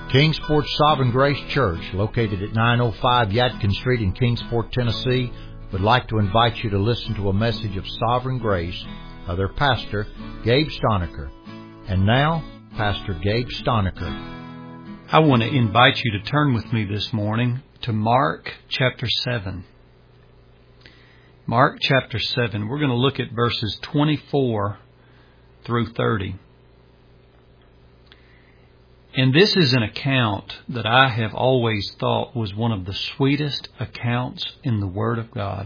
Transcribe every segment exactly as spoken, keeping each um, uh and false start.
Kingsport Sovereign Grace Church, located at nine oh five Yadkin Street in Kingsport, Tennessee, would like to invite you to listen to a message of Sovereign Grace of their pastor, Gabe Stonecker. And now, Pastor Gabe Stonecker. I want to invite you to turn with me this morning to Mark chapter seven. Mark chapter seven. We're going to look at verses twenty-four through thirty. And this is an account that I have always thought was one of the sweetest accounts in the Word of God.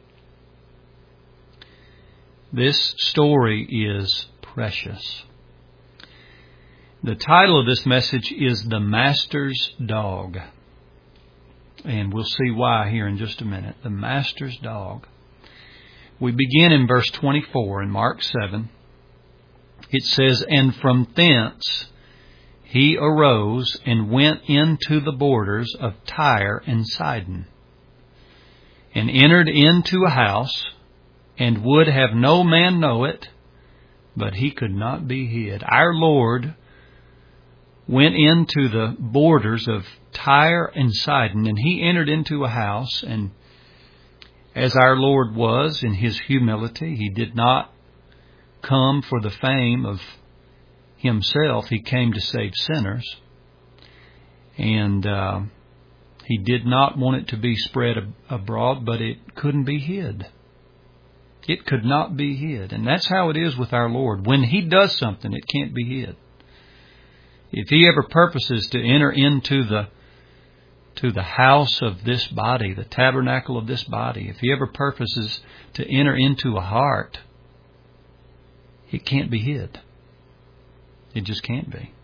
This story is precious. The title of this message is The Master's Dog. And we'll see why here in just a minute. The Master's Dog. We begin in verse twenty-four in Mark seven. It says, "And from thence he arose and went into the borders of Tyre and Sidon, and entered into a house, and would have no man know it, but he could not be hid." Our Lord went into the borders of Tyre and Sidon, and he entered into a house, and as our Lord was in his humility, he did not come for the fame of himself. He came to save sinners, and uh, he did not want it to be spread ab- abroad, but it couldn't be hid. It could not be hid, and that's how it is with our Lord. When he does something, it can't be hid. If he ever purposes to enter into the to the house of this body, the tabernacle of this body, if he ever purposes to enter into a heart, it can't be hid. It just can't be.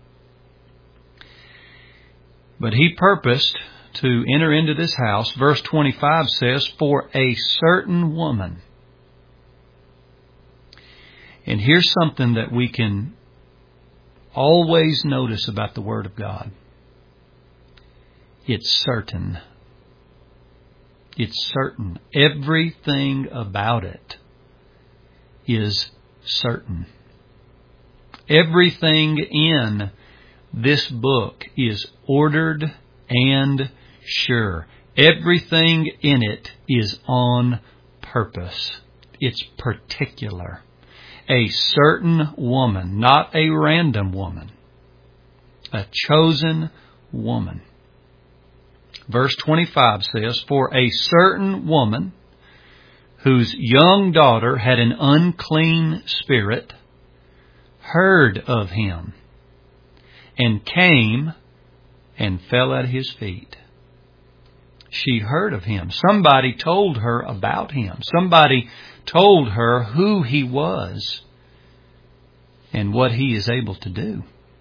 But he purposed to enter into this house. Verse twenty-five says, "For a certain woman." And here's something that we can always notice about the Word of God. It's certain. It's certain. Everything about it is certain. Everything in this book is ordered and sure. Everything in it is on purpose. It's particular. A certain woman, not a random woman. A chosen woman. Verse twenty-five says, "For a certain woman whose young daughter had an unclean spirit heard of him, and came and fell at his feet." She heard of him. Somebody told her about him. Somebody told her who he was and what he is able to do.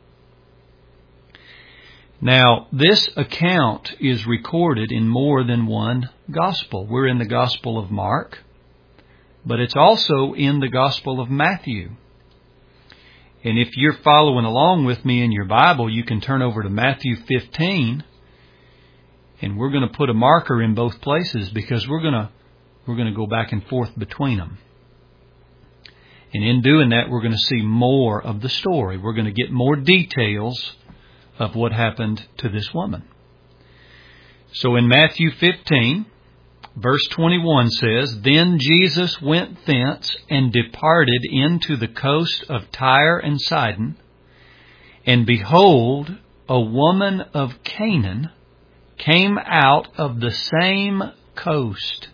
Now, this account is recorded in more than one gospel. We're in the Gospel of Mark, but it's also in the Gospel of Matthew. And if you're following along with me in your Bible, you can turn over to Matthew fifteen, and we're going to put a marker in both places because we're going to we're going to go back and forth between them. And in doing that, we're going to see more of the story. We're going to get more details of what happened to this woman. So in Matthew fifteen, verse twenty-one says, "Then Jesus went thence and departed into the coast of Tyre and Sidon. And behold, a woman of Canaan came out of the same coast."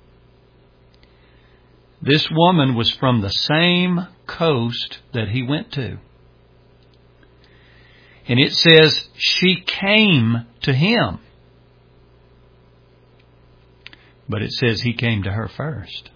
This woman was from the same coast that he went to. And it says she came to him. But it says he came to her first.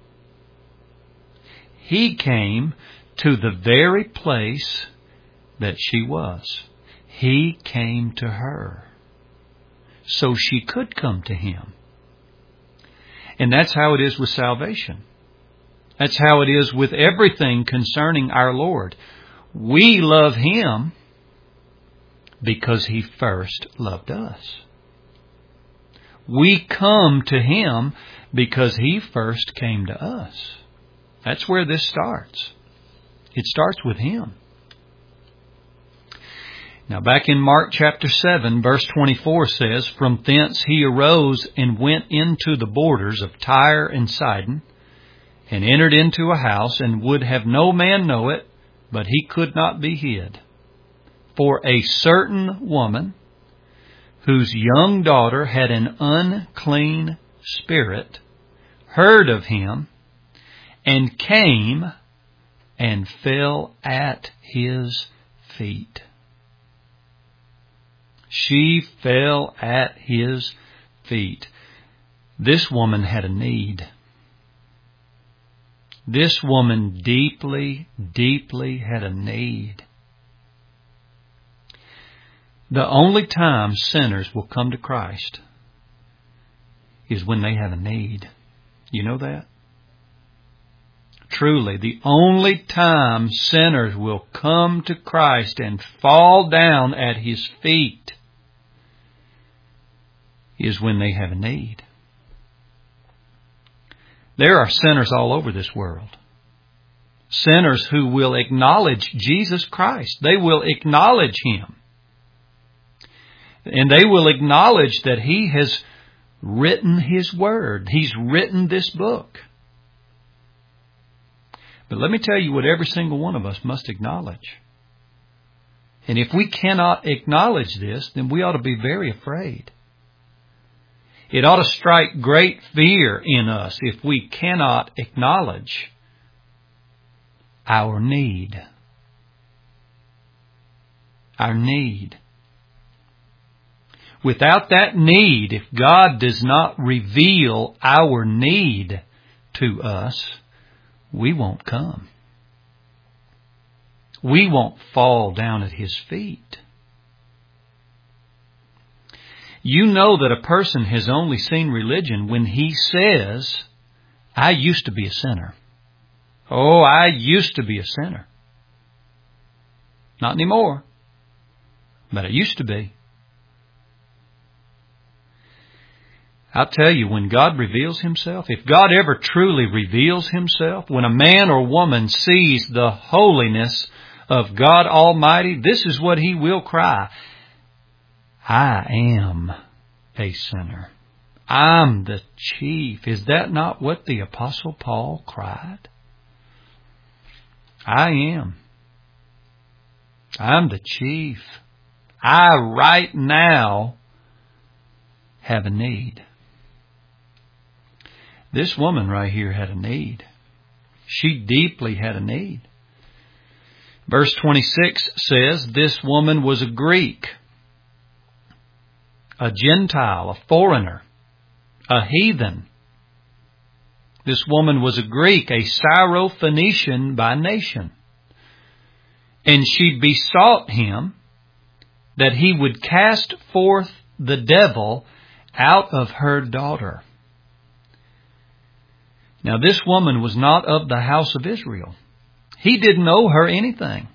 He came to the very place that she was. He came to her so she could come to him. And that's how it is with salvation. That's how it is with everything concerning our Lord. We love him because he first loved us. We come to him because he first came to us. That's where this starts. It starts with him. Now back in Mark chapter seven, verse twenty-four says, "From thence he arose and went into the borders of Tyre and Sidon, and entered into a house, and would have no man know it, but he could not be hid. For a certain woman, whose young daughter had an unclean spirit, heard of him, and came and fell at his feet." She fell at his feet. This woman had a need. This woman deeply, deeply had a need. The only time sinners will come to Christ is when they have a need. You know that? Truly, the only time sinners will come to Christ and fall down at His feet is when they have a need. There are sinners all over this world. Sinners who will acknowledge Jesus Christ. They will acknowledge Him. And they will acknowledge that He has written His Word. He's written this book. But let me tell you what every single one of us must acknowledge. And if we cannot acknowledge this, then we ought to be very afraid. It ought to strike great fear in us if we cannot acknowledge our need. Our need. Without that need, if God does not reveal our need to us, we won't come. We won't fall down at His feet. You know that a person has only seen religion when he says, "I used to be a sinner. Oh, I used to be a sinner. Not anymore, but I used to be." I'll tell you, when God reveals Himself, if God ever truly reveals Himself, when a man or woman sees the holiness of God Almighty, this is what he will cry: "I am a sinner. I'm the chief." Is that not what the Apostle Paul cried? I am. I'm the chief. I right now have a need. This woman right here had a need. She deeply had a need. Verse twenty-six says, this woman was a Greek, a Gentile, a foreigner, a heathen. This woman was a Greek, a Syrophoenician by nation. And she besought Him that He would cast forth the devil out of her daughter. Now, this woman was not of the house of Israel. He didn't owe her anything.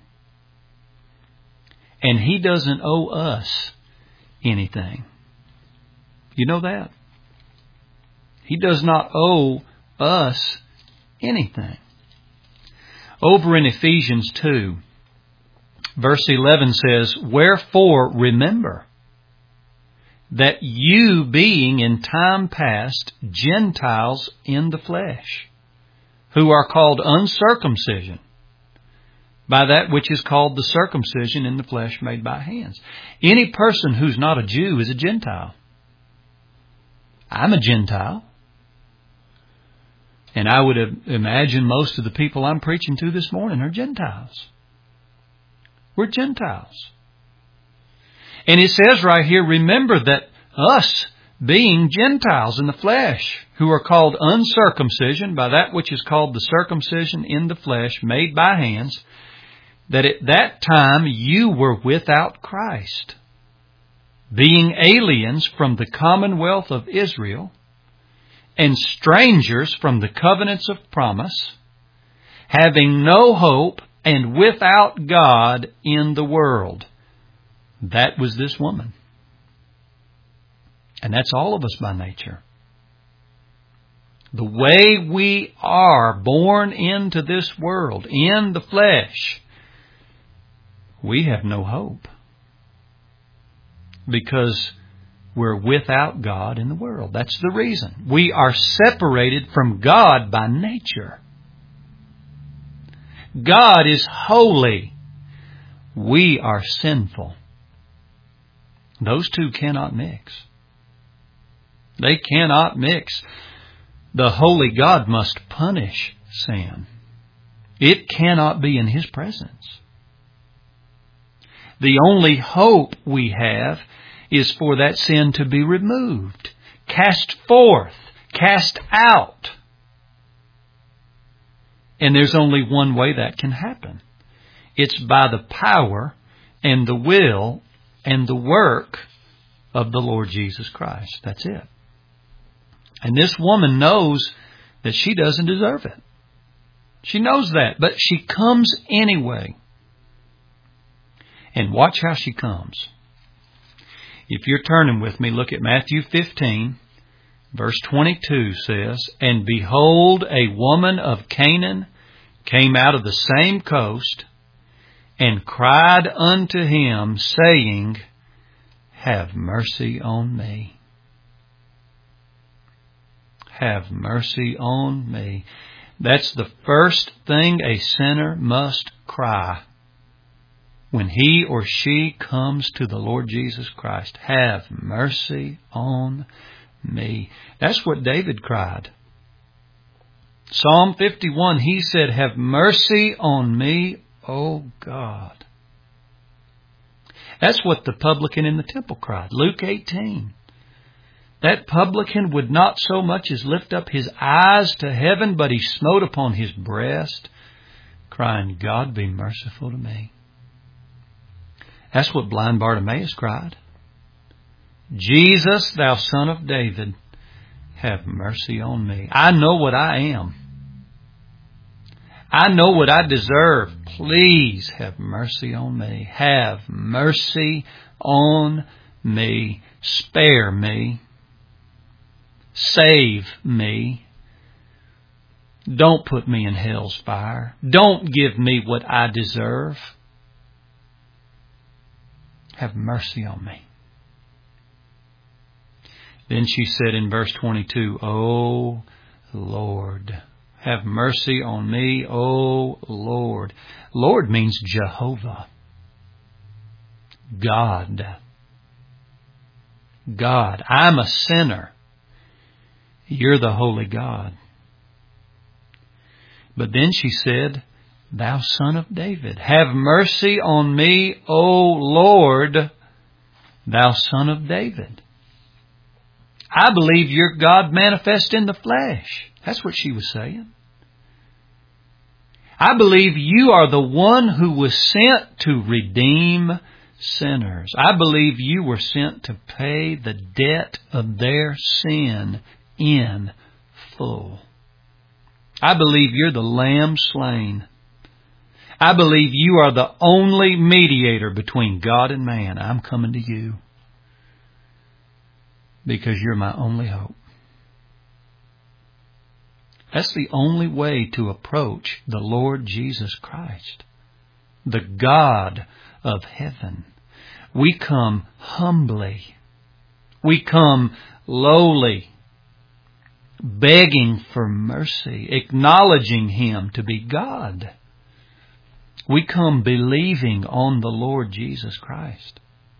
And He doesn't owe us anything. You know that? He does not owe us anything. Over in Ephesians two, verse eleven says, "Wherefore remember that you, being in time past Gentiles in the flesh, who are called uncircumcision, by that which is called the circumcision in the flesh made by hands." Any person who's not a Jew is a Gentile. I'm a Gentile. And I would imagine most of the people I'm preaching to this morning are Gentiles. We're Gentiles. And it says right here, remember that us, being Gentiles in the flesh, who are called uncircumcision by that which is called the circumcision in the flesh made by hands, that at that time you were without Christ, being aliens from the commonwealth of Israel, and strangers from the covenants of promise, having no hope and without God in the world. That was this woman. And that's all of us by nature. The way we are born into this world, in the flesh, we have no hope. because we're without God in the world. That's the reason. We are separated from God by nature. God is holy. We are sinful. Those two cannot mix. They cannot mix. The holy God must punish sin. It cannot be in His presence. The only hope we have is for that sin to be removed, cast forth, cast out. And there's only one way that can happen. It's by the power and the will and the work of the Lord Jesus Christ. That's it. And this woman knows that she doesn't deserve it. She knows that, but she comes anyway. And watch how she comes. If you're turning with me, look at Matthew fifteen, verse twenty-two says, "And behold, a woman of Canaan came out of the same coast, and cried unto him, saying, Have mercy on me. Have mercy on me." That's the first thing a sinner must cry when he or she comes to the Lord Jesus Christ. Have mercy on me. That's what David cried. Psalm fifty-one, he said, "Have mercy on me, O God." That's what the publican in the temple cried. Luke eighteen. That publican would not so much as lift up his eyes to heaven, but he smote upon his breast, crying, "God, be merciful to me." That's what blind Bartimaeus cried. "Jesus, thou son of David, have mercy on me. I know what I am. I know what I deserve. Please have mercy on me. Have mercy on me. Spare me. Save me. Don't put me in hell's fire. Don't give me what I deserve. Have mercy on me." Then she said in verse twenty-two, "O Lord, have mercy on me, O Lord." Lord means Jehovah. God. God. I'm a sinner. You're the holy God. But then she said, "Thou son of David, have mercy on me, O Lord, thou son of David." I believe you're God manifest in the flesh. That's what she was saying. I believe you are the one who was sent to redeem sinners. I believe you were sent to pay the debt of their sin in full. I believe you're the Lamb slain. I believe you are the only mediator between God and man. I'm coming to you because you're my only hope. That's the only way to approach the Lord Jesus Christ, the God of heaven. We come humbly. We come lowly, begging for mercy, acknowledging Him to be God. We come believing on the Lord Jesus Christ.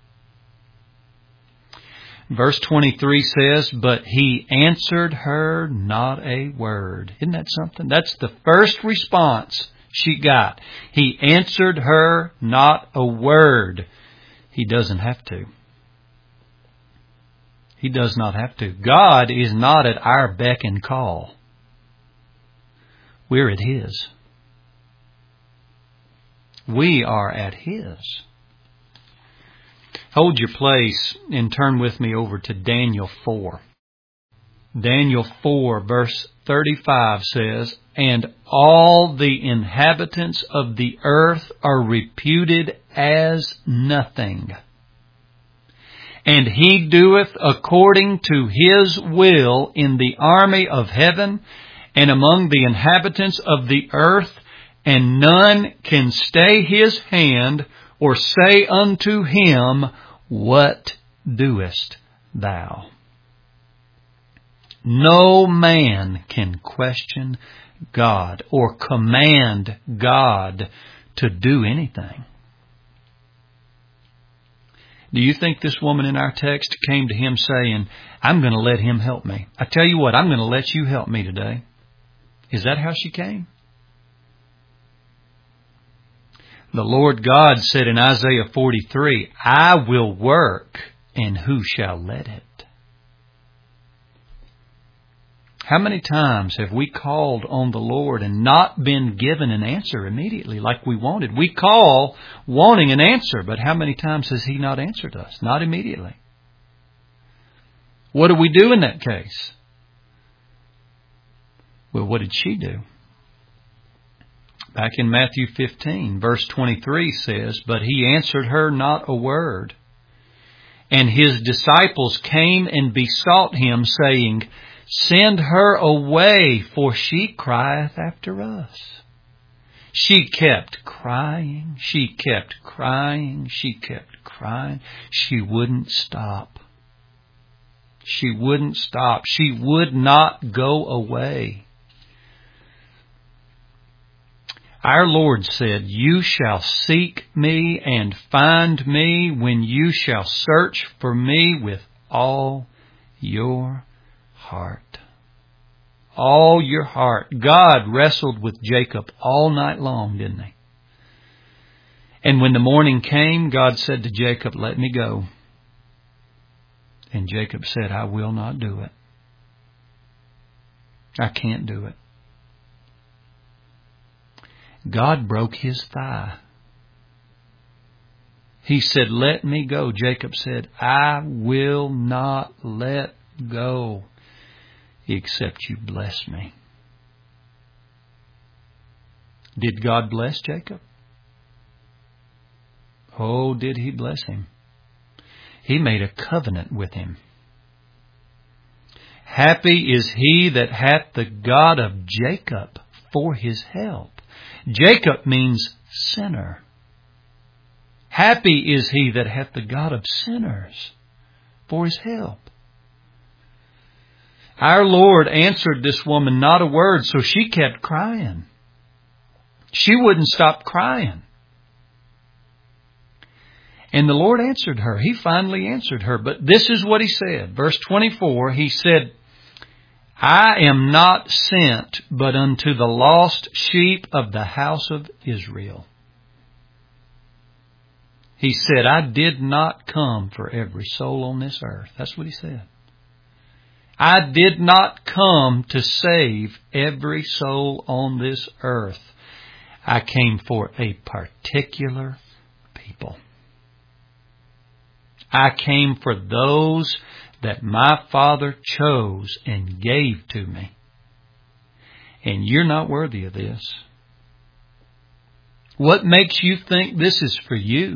Verse twenty-three says, "But he answered her not a word." Isn't that something? That's the first response she got. He answered her not a word. He doesn't have to. He does not have to. God is not at our beck and call. We're at His. We are at His. Hold your place and turn with me over to Daniel four. Daniel four verse thirty-five says, "And all the inhabitants of the earth are reputed as nothing. And He doeth according to His will in the army of heaven and among the inhabitants of the earth, and none can stay His hand or say unto Him, What doest thou? No man can question God or command God to do anything. Do you think this woman in our text came to him saying, I'm going to let him help me? I tell you what, I'm going to let you help me today. Is that how she came? The Lord God said in Isaiah forty-three, I will work, and who shall let it? How many times have we called on the Lord and not been given an answer immediately like we wanted? We call wanting an answer, but how many times has He not answered us? Not immediately. What do we do in that case? Well, what did she do? Back in Matthew fifteen, verse twenty-three says, But He answered her not a word. And His disciples came and besought Him, saying, Send her away, for she crieth after us. She kept crying, she kept crying, she kept crying. She wouldn't stop. She wouldn't stop. She would not go away. Our Lord said, You shall seek me and find me when you shall search for me with all your heart. All your heart. God wrestled with Jacob all night long, didn't He? And when the morning came, God said to Jacob, Let me go. And Jacob said, I will not do it. I can't do it. God broke his thigh. He said, Let me go. Jacob said, I will not let go except you bless me. Did God bless Jacob? Oh, did He bless him? He made a covenant with him. Happy is he that hath the God of Jacob for his help. Jacob means sinner. Happy is he that hath the God of sinners for his help. Our Lord answered this woman not a word, so she kept crying. She wouldn't stop crying. And the Lord answered her. He finally answered her. But this is what He said. Verse twenty-four, He said, I am not sent but unto the lost sheep of the house of Israel. He said, I did not come for every soul on this earth. That's what He said. I did not come to save every soul on this earth. I came for a particular people. I came for those that my Father chose and gave to me. And you're not worthy of this. What makes you think this is for you?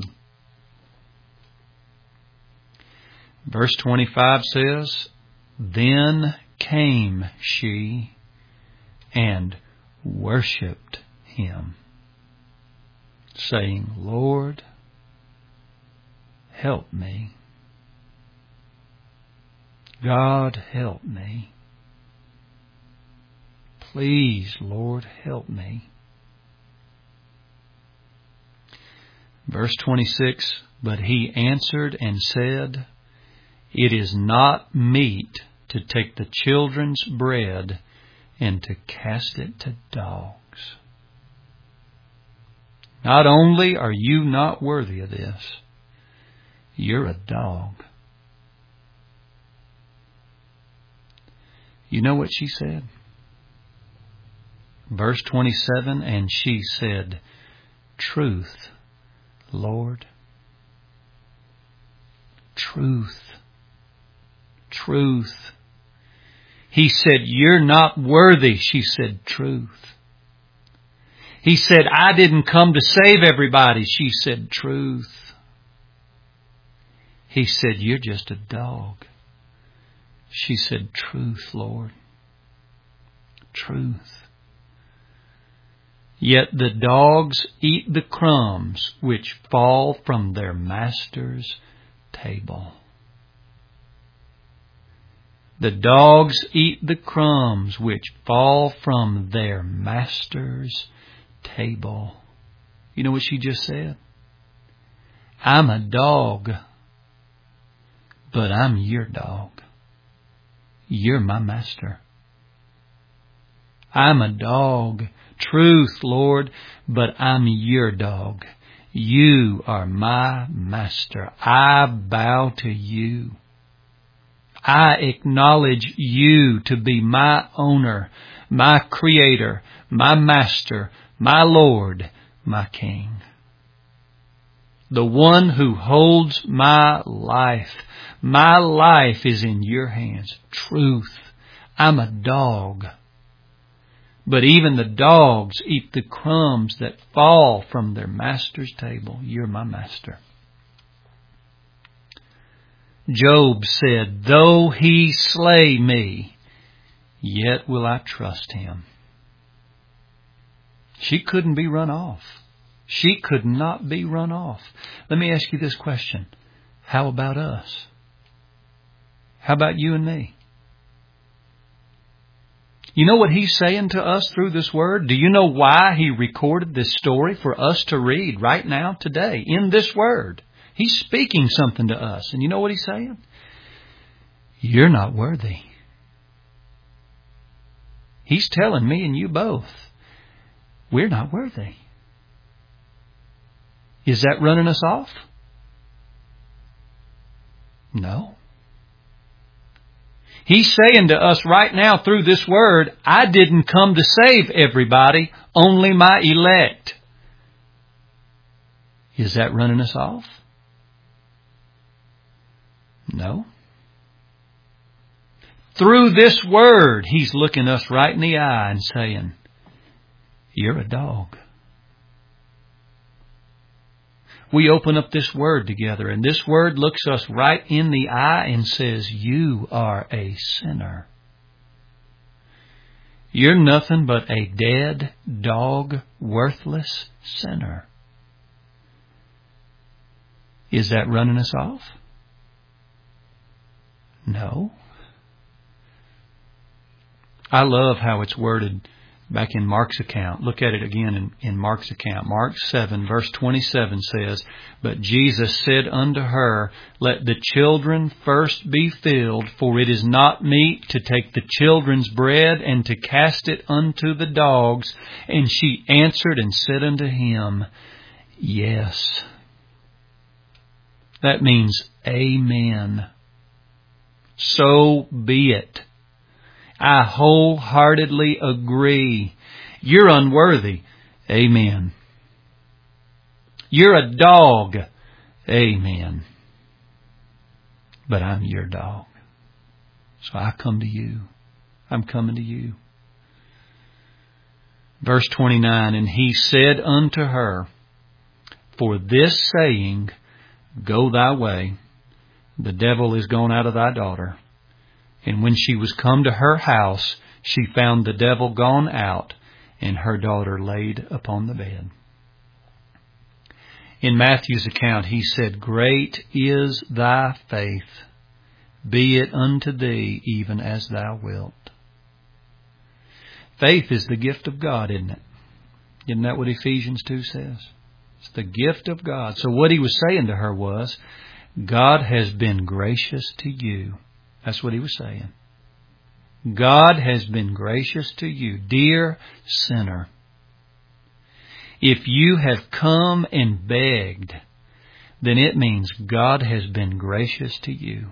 Verse twenty-five says, Then came she and worshipped Him, saying, Lord, help me. God, help me. Please, Lord, help me. Verse twenty-six, But He answered and said, It is not meet to take the children's bread and to cast it to dogs. Not only are you not worthy of this, you're a dog. You know what she said? Verse twenty-seven, And she said, Truth, Lord. Truth. Truth. He said, You're not worthy. She said, Truth. He said, I didn't come to save everybody. She said, Truth. He said, You're just a dog. She said, Truth, Lord. Truth. Yet the dogs eat the crumbs which fall from their master's table. The dogs eat the crumbs which fall from their master's table. You know what she just said? I'm a dog, but I'm your dog. You're my master. I'm a dog, truth, Lord, but I'm your dog. You are my master. I bow to you. I acknowledge you to be my owner, my creator, my master, my Lord, my King. The one who holds my life. My life is in your hands. Truth. I'm a dog. But even the dogs eat the crumbs that fall from their master's table. You're my master. Job said, though he slay me, yet will I trust him. She couldn't be run off. She could not be run off. Let me ask you this question. How about us? How about you and me? You know what he's saying to us through this word? Do you know why he recorded this story for us to read right now, today, in this word? He's speaking something to us. And you know what he's saying? You're not worthy. He's telling me and you both, we're not worthy. Is that running us off? No. He's saying to us right now through this word, I didn't come to save everybody, only my elect. Is that running us off? No. Through this word, he's looking us right in the eye and saying, you're a dog. We open up this word together, and this word looks us right in the eye and says, you are a sinner. You're nothing but a dead, dog, worthless sinner. Is that running us off? No. I love how it's worded back in Mark's account. Look at it again in, in Mark's account. Mark seven, verse twenty-seven says, but Jesus said unto her, let the children first be filled, for it is not meet to take the children's bread and to cast it unto the dogs. And she answered and said unto him, yes. That means amen. So be it. I wholeheartedly agree. You're unworthy. Amen. You're a dog. Amen. But I'm your dog. So I come to you. I'm coming to you. Verse twenty-nine, and he said unto her, for this saying, go thy way, the devil is gone out of thy daughter. And when she was come to her house, she found the devil gone out, and her daughter laid upon the bed. In Matthew's account, he said, great is thy faith. Be it unto thee even as thou wilt. Faith is the gift of God, isn't it? Isn't that what Ephesians two says? It's the gift of God. So what he was saying to her was, God has been gracious to you. That's what he was saying. God has been gracious to you, dear sinner. If you have come and begged, then it means God has been gracious to you.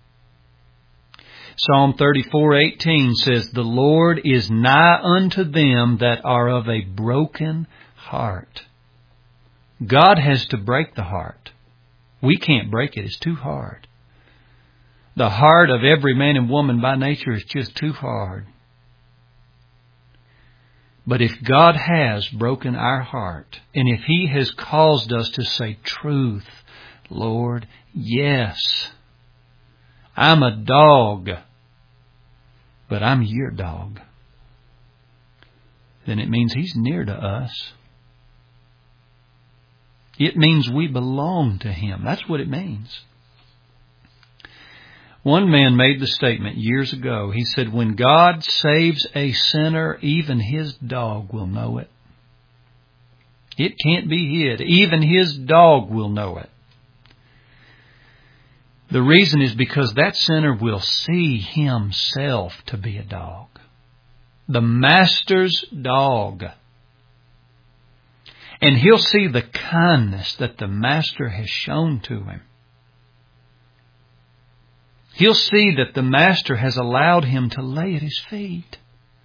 Psalm thirty-four eighteen says, the Lord is nigh unto them that are of a broken heart. God has to break the heart. We can't break it. It's too hard. The heart of every man and woman by nature is just too hard. But if God has broken our heart, and if he has caused us to say truth, Lord, yes, I'm a dog, but I'm your dog, then it means he's near to us. It means we belong to him. That's what it means. One man made the statement years ago. He said, when God saves a sinner, even his dog will know it. It can't be hid. Even his dog will know it. The reason is because that sinner will see himself to be a dog. The Master's dog. And he'll see the kindness that the Master has shown to him. He'll see that the Master has allowed him to lay at his feet.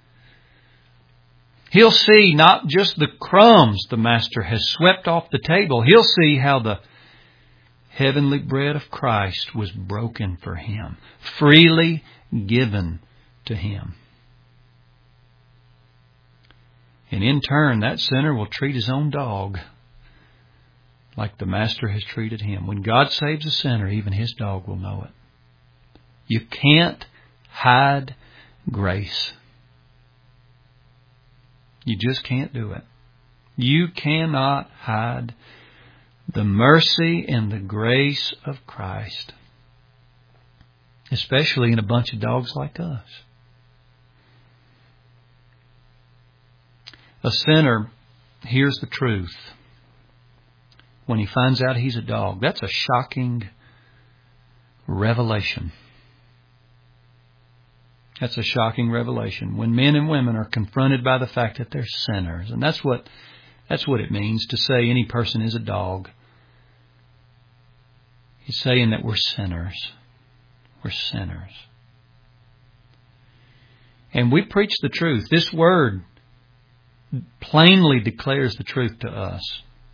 He'll see not just the crumbs the Master has swept off the table. He'll see how the heavenly bread of Christ was broken for him, freely given to him. And in turn, that sinner will treat his own dog like the Master has treated him. When God saves a sinner, even his dog will know it. You can't hide grace. You just can't do it. You cannot hide the mercy and the grace of Christ, especially in a bunch of dogs like us. A sinner hears the truth when he finds out he's a dog. That's a shocking revelation. That's a shocking revelation. When men and women are confronted by the fact that they're sinners. And that's what that's what it means to say any person is a dog. He's saying that we're sinners. We're sinners. And we preach the truth. This word plainly declares the truth to us.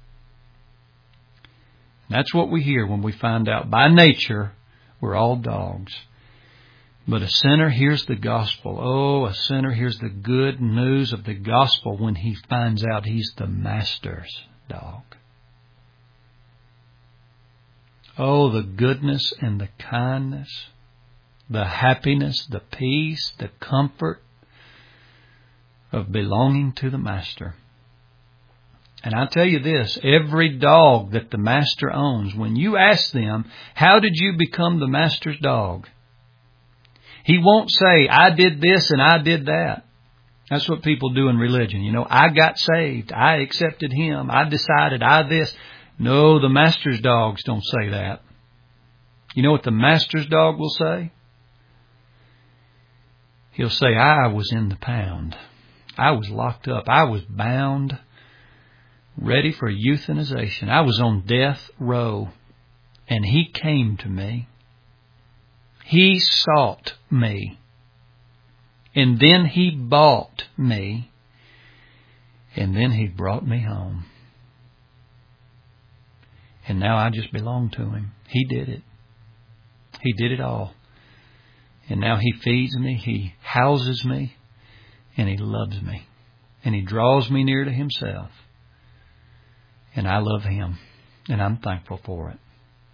That's what we hear when we find out by nature we're all dogs. But a sinner hears the gospel. Oh, a sinner hears the good news of the gospel when he finds out he's the Master's dog. Oh, the goodness and the kindness, the happiness, the peace, the comfort of belonging to the Master. And I tell you this, every dog that the Master owns, when you ask them, how did you become the Master's dog? He won't say, I did this and I did that. That's what people do in religion. You know, I got saved. I accepted Him. I decided I this. No, the Master's dogs don't say that. You know what the Master's dog will say? He'll say, I was in the pound. I was locked up. I was bound, ready for euthanization. I was on death row. And He came to me. He sought me. And then He bought me. And then He brought me home. And now I just belong to Him. He did it. He did it all. And now He feeds me. He houses me. And He loves me. And He draws me near to Himself. And I love Him. And I'm thankful for it.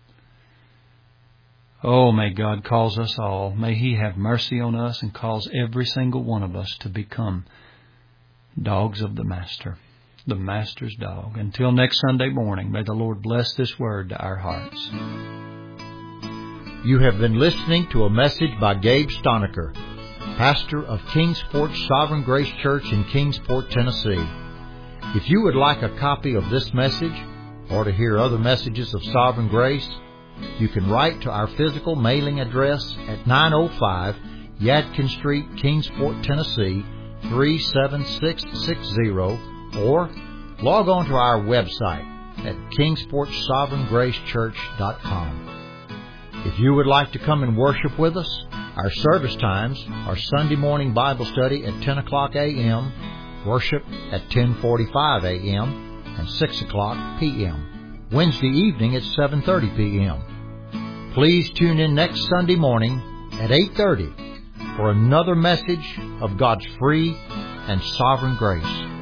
Oh, may God cause us all. May He have mercy on us and cause every single one of us to become dogs of the Master. The Master's dog. Until next Sunday morning, may the Lord bless this word to our hearts. You have been listening to a message by Gabe Stonecker, pastor of Kingsport Sovereign Grace Church in Kingsport, Tennessee. If you would like a copy of this message or to hear other messages of Sovereign Grace, you can write to our physical mailing address at nine oh five Yadkin Street, Kingsport, Tennessee, three seven six six zero, or log on to our website at kingsport sovereign grace church dot com. If you would like to come and worship with us, our service times are Sunday morning Bible study at ten o'clock a.m., worship at ten forty-five a.m., and six o'clock p.m. Wednesday evening at seven thirty p.m. Please tune in next Sunday morning at eight thirty for another message of God's free and sovereign grace.